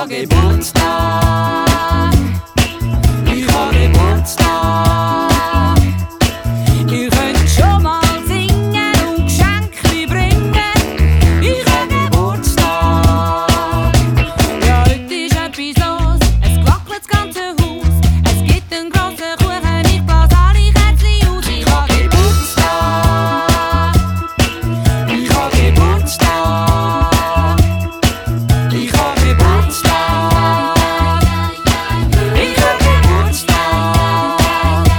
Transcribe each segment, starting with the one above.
hab Geburtstag. Ich hab Geburtstag. Ihr könnt schon mal singen und Geschenke bringen. Ich hab Geburtstag. Ja, heute ist etwas los, es wackelt das ganze Haus. Es gibt einen grossen Kuchen, ich blase alle Kerzen aus. Ich hab Geburtstag. Ich hab Geburtstag. Ich hab Geburtstag. Ich hab Geburtstag.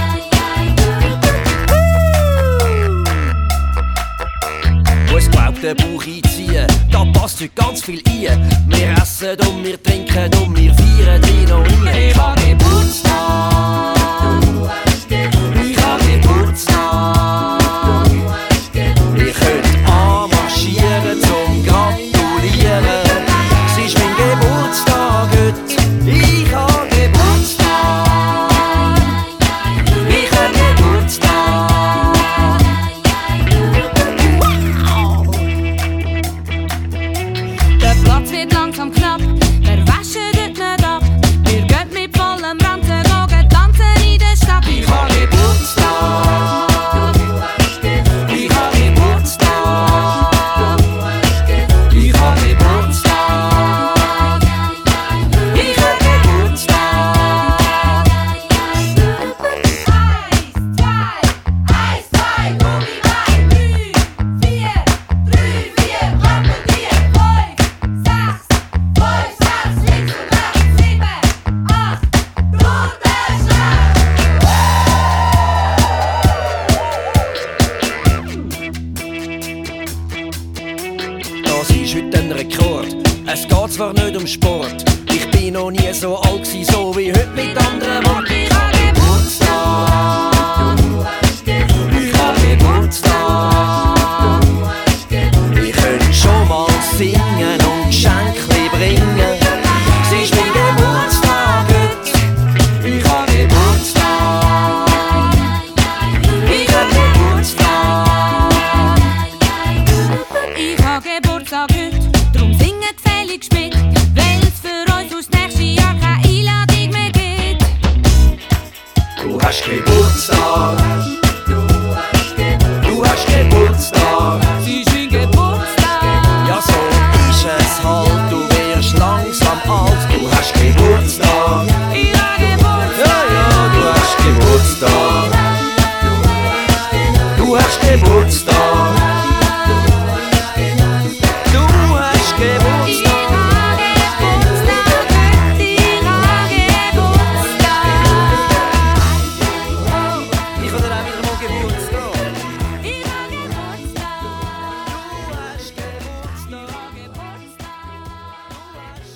Muss glaubt den Bauch einziehen, da passt heute ganz viel ein. Wir essen und wir trinken und wir feiern hin und her. Ich hab Geburtstag. Ich hab Geburtstag. Ihr könnt anmarschieren zum Gratulieren. Es ist mein Geburtstag heute, ich hab Geburtstag. Ich hab Geburtstag. Der Platz wird langsam knapp, wir waschen dort nicht ab. Wir gehen mit vollem Ranzen, gehen tanzen in der Stadt. Ich hab Geburtstag. Ich hab Geburtstag. Ich hab Geburtstag. Ich hab Geburtstag. 1, 2, Gummi rein. 3, 4, 3, 4, Krokodil. 5, 6, 5, 6, links und rechts. 7, 8, Ruderschlag. Das ist heute ein Rekord. Es geht zwar nicht um Sport, ich bin noch nie so alt gewesen, so wie heute mit anderen Worten. Ich hab Geburtstag. Ich hab Geburtstag. Ihr könnt schon mal singen und Geschenke bringen. Es ist mein Geburtstag heute, Ich hab Geburtstag. Ich hab Geburtstag. Ich hab Geburtstag heute, drum singen gefälligst mit, weil's für uns aus nächstes Jahr keine Einladung mehr gibt. du hast Geburtstag. Du hast Geburtstag. Es ist mein Geburtstag. Ja, so ist es halt, du wirst langsam alt. Du hast Geburtstag. Ich hab Geburtstag. Ja, ja, du hast Geburtstag. Du hast Geburtstag.